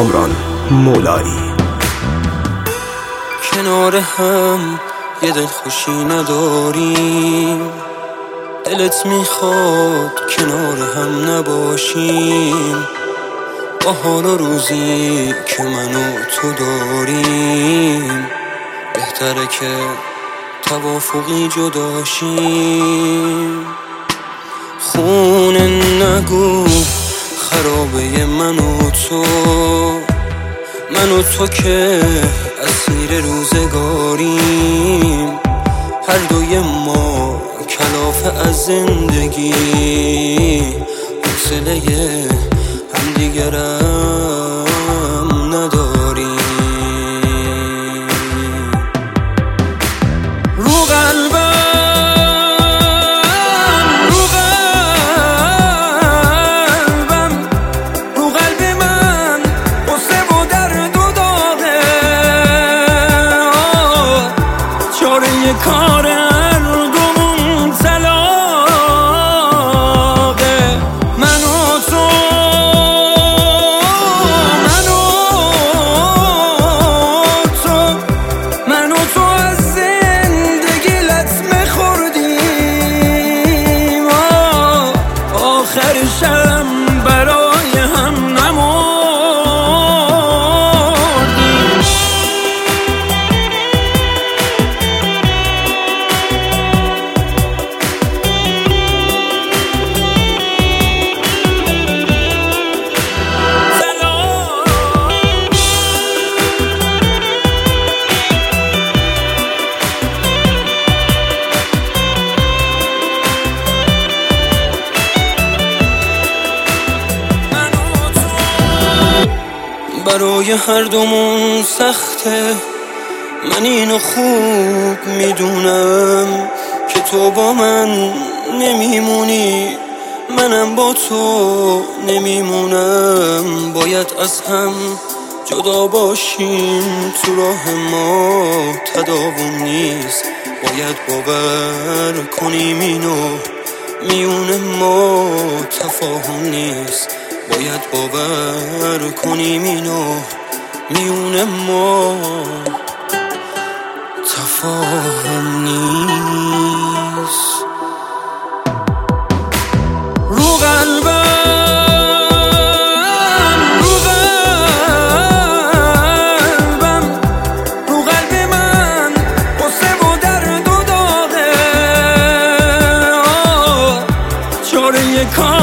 کامران مولایی. کنار هم یه دلخوشی نداریم، دلت میخواد کنار هم نباشیم. با حال و روزی که من و تو داریم، بهتره که توافقی جداشیم. خونه نگو خرابه من و تو که اسیر روزگاریم. هر دوی ما کلافه از زندگی، حوصله همدیگرم نداریم. رو قلبم رو قلب من غصه و درد و داغه، چاره کار هردومون طلاقه. من و تو از زندگی لطمه خوردیم، آخرشم برای هم نمردیم. برای هر دومون سخته، من اینو خوب میدونم که تو با من نمیمونی، منم با تو نمیمونم. باید از هم جدا باشیم، تو راه ما تداوم نیست. باید باور کنیم اینو، میون ما تفاهم نیست. باید باور کنیم اینو، میون ما تفاهم نیست. رو قلبم رو قلب من غصه و درد و داغه، چاره کار